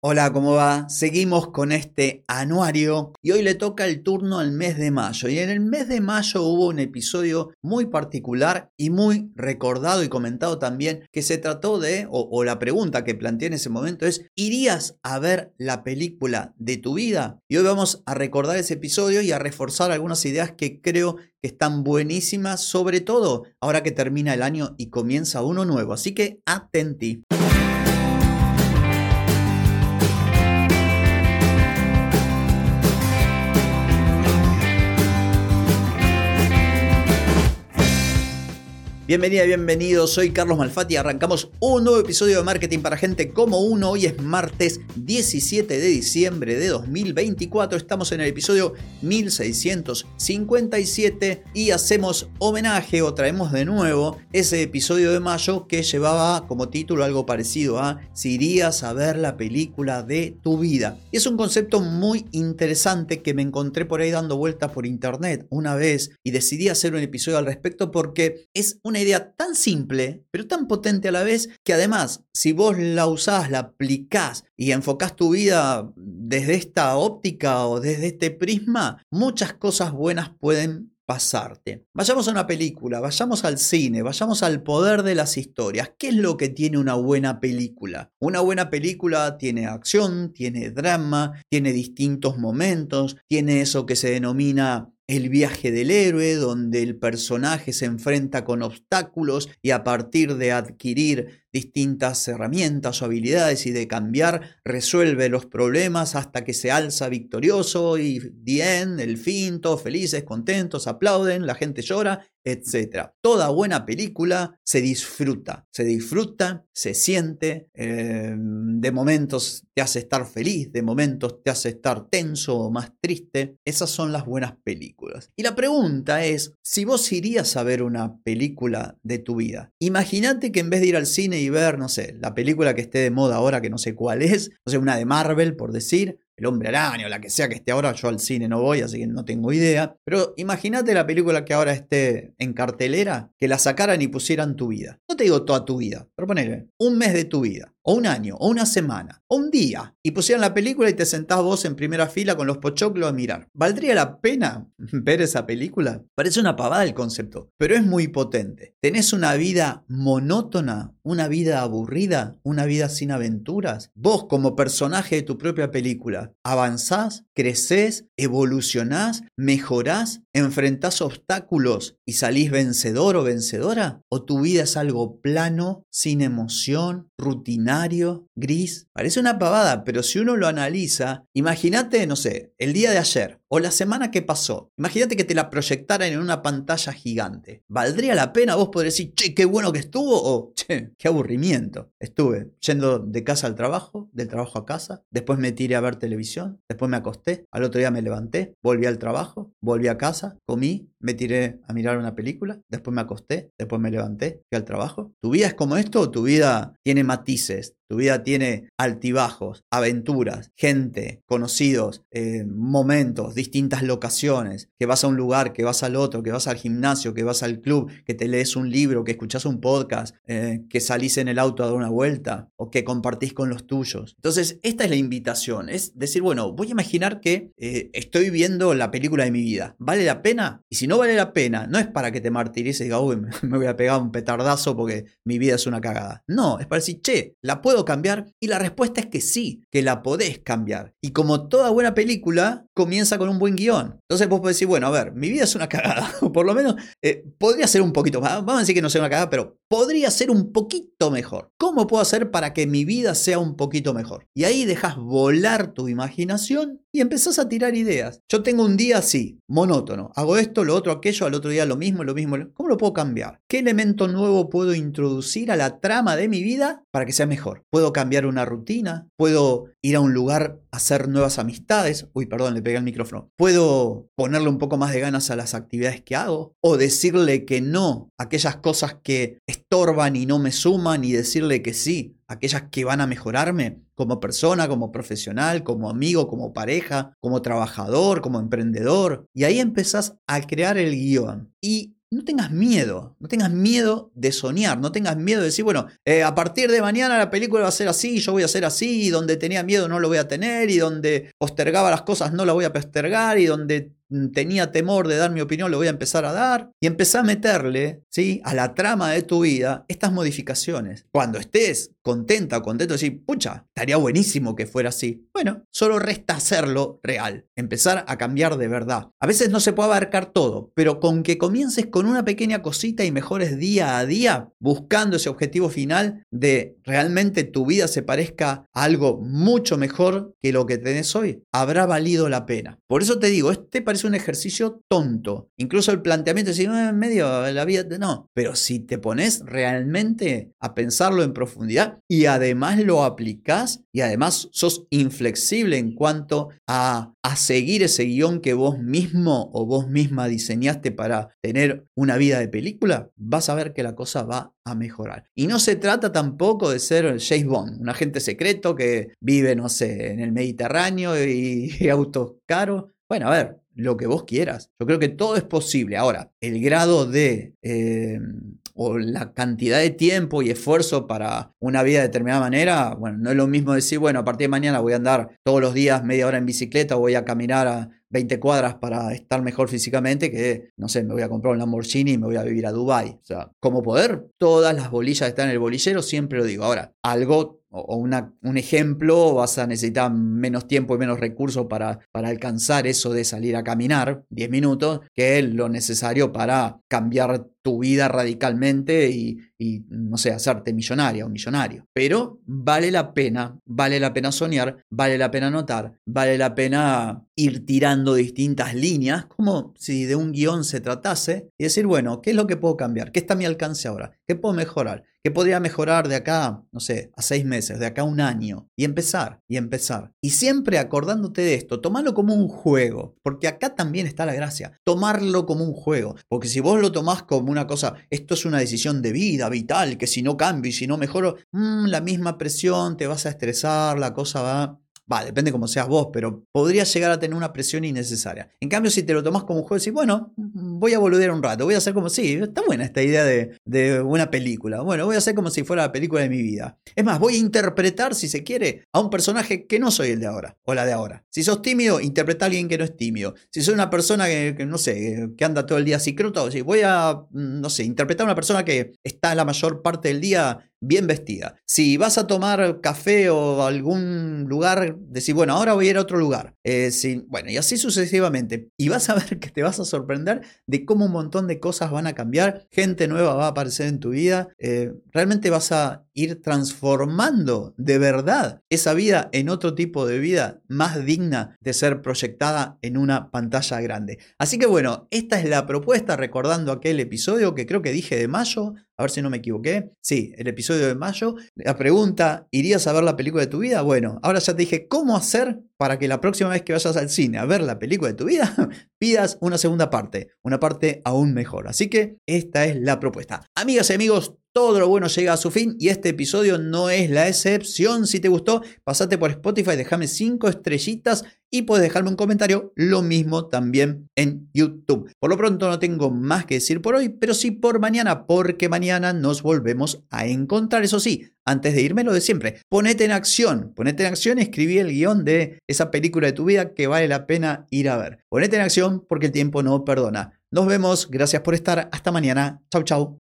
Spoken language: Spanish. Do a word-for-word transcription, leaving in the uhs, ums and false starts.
Hola, ¿cómo va? Seguimos con este anuario y hoy le toca el turno al mes de mayo. Y en el mes de mayo hubo un episodio muy particular y muy recordado y comentado también, que se trató de, o, o la pregunta que planteé en ese momento es: ¿irías a ver la película de tu vida? Y hoy vamos a recordar ese episodio y a reforzar algunas ideas que creo que están buenísimas, sobre todo ahora que termina el año y comienza uno nuevo. Así que atenti. Bienvenida, bienvenido, soy Carlos Malfatti y arrancamos un nuevo episodio de Marketing para Gente como Uno. Hoy es martes diecisiete de diciembre de dos mil veinticuatro, estamos en el episodio mil seiscientos cincuenta y siete y hacemos homenaje o traemos de nuevo ese episodio de mayo que llevaba como título algo parecido a si irías a ver la película de tu vida. Y es un concepto muy interesante que me encontré por ahí dando vueltas por internet una vez y decidí hacer un episodio al respecto porque es un Una idea tan simple, pero tan potente a la vez, que además, si vos la usás, la aplicás y enfocás tu vida desde esta óptica o desde este prisma, muchas cosas buenas pueden pasarte. Vayamos a una película, vayamos al cine, vayamos al poder de las historias. ¿Qué es lo que tiene una buena película? Una buena película tiene acción, tiene drama, tiene distintos momentos, tiene eso que se denomina el viaje del héroe, donde el personaje se enfrenta con obstáculos y a partir de adquirir distintas herramientas o habilidades y de cambiar, resuelve los problemas hasta que se alza victorioso y the end, el fin, todos felices, contentos, aplauden, la gente llora, etcétera. Toda buena película se disfruta, se disfruta, se siente, eh, de momentos te hace estar feliz, de momentos te hace estar tenso o más triste. Esas son las buenas películas. Y la pregunta es, si vos irías a ver una película de tu vida, imagínate que en vez de ir al cine y ver, no sé, la película que esté de moda ahora, que no sé cuál es, no sé, una de Marvel, por decir, El Hombre Araña o la que sea que esté ahora, yo al cine no voy, así que no tengo idea. Pero imagínate la película que ahora esté en cartelera, que la sacaran y pusieran tu vida. No te digo toda tu vida, pero ponele un mes de tu vida, o un año, o una semana, o un día, y pusieran la película y te sentás vos en primera fila con los pochoclos a mirar. ¿Valdría la pena ver esa película? Parece una pavada el concepto, pero es muy potente. ¿Tenés una vida monótona? ¿Una vida aburrida? ¿Una vida sin aventuras? Vos como personaje de tu propia película, ¿avanzás, creces, evolucionás, mejorás, enfrentás obstáculos y salís vencedor o vencedora? ¿O tu vida es algo plano, sin emoción, rutinario, gris? Parece una pavada, pero si uno lo analiza, imagínate, no sé, el día de ayer o la semana que pasó. Imagínate que te la proyectaran en una pantalla gigante. ¿Valdría la pena vos poder decir, che, qué bueno que estuvo? O, che, qué aburrimiento. Estuve yendo de casa al trabajo, del trabajo a casa, después me tiré a ver televisión, después me acosté, al otro día me levanté, volví al trabajo, volví a casa, comí, me tiré a mirar una película, después me acosté, después me levanté, fui al trabajo. ¿Tu vida es como esto o tu vida tiene matices? Tu vida tiene altibajos, aventuras, gente, conocidos, eh, momentos, distintas locaciones, que vas a un lugar, que vas al otro, que vas al gimnasio, que vas al club, que te lees un libro, que escuchás un podcast, eh, que salís en el auto a dar una vuelta o que compartís con los tuyos. Entonces, esta es la invitación, es decir, bueno, voy a imaginar que eh, estoy viendo la película de mi vida. ¿Vale la pena? Y si no vale la pena, no es para que te martirices y digas, uy, me voy a pegar un petardazo porque mi vida es una cagada. No, es para decir, che, ¿la puedo cambiar? Y la respuesta es que sí, que la podés cambiar. Y como toda buena película, comienza con un buen guión. Entonces vos podés decir, bueno, a ver, mi vida es una cagada, o por lo menos eh, podría ser un poquito más, vamos a decir que no sea una cagada, pero podría ser un poquito mejor. ¿Cómo puedo hacer para que mi vida sea un poquito mejor? Y ahí dejas volar tu imaginación y empezás a tirar ideas. Yo tengo un día así, monótono, hago esto, lo otro, aquello, al otro día lo mismo, lo mismo. ¿Cómo lo puedo cambiar? ¿Qué elemento nuevo puedo introducir a la trama de mi vida para que sea mejor? ¿Puedo cambiar una rutina? ¿Puedo ir a un lugar a hacer nuevas amistades? Uy, perdón, le pegué al micrófono. ¿Puedo ponerle un poco más de ganas a las actividades que hago? ¿O decirle que no a aquellas cosas que estorban y no me suman y decirle que sí a aquellas que van a mejorarme como persona, como profesional, como amigo, como pareja, como trabajador, como emprendedor? Y ahí empezás a crear el guión. Y no tengas miedo, no tengas miedo de soñar, no tengas miedo de decir, bueno, eh, a partir de mañana la película va a ser así, yo voy a ser así, y donde tenía miedo no lo voy a tener, y donde postergaba las cosas no la voy a postergar, y donde tenía temor de dar mi opinión, lo voy a empezar a dar. Y empezá a meterle, ¿sí?, a la trama de tu vida estas modificaciones. Cuando estés contenta o contento, decir, pucha, estaría buenísimo que fuera así. Bueno, solo resta hacerlo real. Empezar a cambiar de verdad. A veces no se puede abarcar todo, pero con que comiences con una pequeña cosita y mejores día a día, buscando ese objetivo final de realmente tu vida se parezca a algo mucho mejor que lo que tenés hoy, habrá valido la pena. Por eso te digo, este parece un ejercicio tonto. Incluso el planteamiento de decir, eh, en medio de la vida, no. Pero si te pones realmente a pensarlo en profundidad y además lo aplicás y además sos inflexible en cuanto a, a seguir ese guión que vos mismo o vos misma diseñaste para tener una vida de película, vas a ver que la cosa va a mejorar. Y no se trata tampoco de ser James Bond, un agente secreto que vive, no sé, en el Mediterráneo y, y autos caros. Bueno, a ver, lo que vos quieras. Yo creo que todo es posible. Ahora, el grado de eh, o la cantidad de tiempo y esfuerzo para una vida de determinada manera, bueno, no es lo mismo decir, bueno, a partir de mañana voy a andar todos los días media hora en bicicleta o voy a caminar a veinte cuadras para estar mejor físicamente que, no sé, me voy a comprar un Lamborghini y me voy a vivir a Dubái. O sea, como poder, todas las bolillas que están en el bolillero, siempre lo digo. Ahora, algo o una, un ejemplo, vas a necesitar menos tiempo y menos recursos para, para alcanzar eso de salir a caminar diez minutos, que lo necesario para cambiar tu vida radicalmente y, y, no sé, hacerte millonaria o millonario. Pero vale la pena, vale la pena soñar, vale la pena anotar, vale la pena ir tirando distintas líneas, como si de un guión se tratase, y decir, bueno, ¿qué es lo que puedo cambiar? ¿Qué está a mi alcance ahora? ¿Qué puedo mejorar? ¿Qué podría mejorar de acá, no sé, a seis meses, de acá a un año? Y empezar, y empezar. Y siempre acordándote de esto, tomarlo como un juego, porque acá también está la gracia, tomarlo como un juego. Porque si vos lo tomás como una cosa, esto es una decisión de vida, vital, que si no cambio y si no mejoro, mmm, la misma presión, te vas a estresar, la cosa va... Va, depende cómo seas vos, pero podrías llegar a tener una presión innecesaria. En cambio, si te lo tomás como un juego, decís, bueno, voy a boludear un rato, voy a hacer como si, está buena esta idea de, de una película. Bueno, voy a hacer como si fuera la película de mi vida. Es más, voy a interpretar, si se quiere, a un personaje que no soy el de ahora, o la de ahora. Si sos tímido, interpreta a alguien que no es tímido. Si sos una persona que, que no sé, que anda todo el día así croto, voy a, no sé, interpretar a una persona que está la mayor parte del día bien vestida. Si vas a tomar café o algún lugar, decir, bueno, ahora voy a ir a otro lugar. Eh, si, bueno, y así sucesivamente. Y vas a ver que te vas a sorprender de cómo un montón de cosas van a cambiar. Gente nueva va a aparecer en tu vida. Eh, realmente vas a ir transformando de verdad esa vida en otro tipo de vida más digna de ser proyectada en una pantalla grande. Así que bueno, esta es la propuesta, recordando aquel episodio que creo que dije de mayo. A ver si no me equivoqué. Sí, el episodio de mayo. La pregunta, ¿irías a ver la película de tu vida? Bueno, ahora ya te dije cómo hacer para que la próxima vez que vayas al cine a ver la película de tu vida, pidas una segunda parte, una parte aún mejor. Así que esta es la propuesta. Amigas y amigos, todo lo bueno llega a su fin y este episodio no es la excepción. Si te gustó, pasate por Spotify, déjame cinco estrellitas y puedes dejarme un comentario. Lo mismo también en YouTube. Por lo pronto no tengo más que decir por hoy, pero sí por mañana, porque mañana nos volvemos a encontrar. Eso sí, antes de irme, lo de siempre, ponete en acción, ponete en acción y escribí el guión de esa película de tu vida que vale la pena ir a ver. Ponete en acción porque el tiempo no perdona. Nos vemos, gracias por estar, hasta mañana. Chau, chau.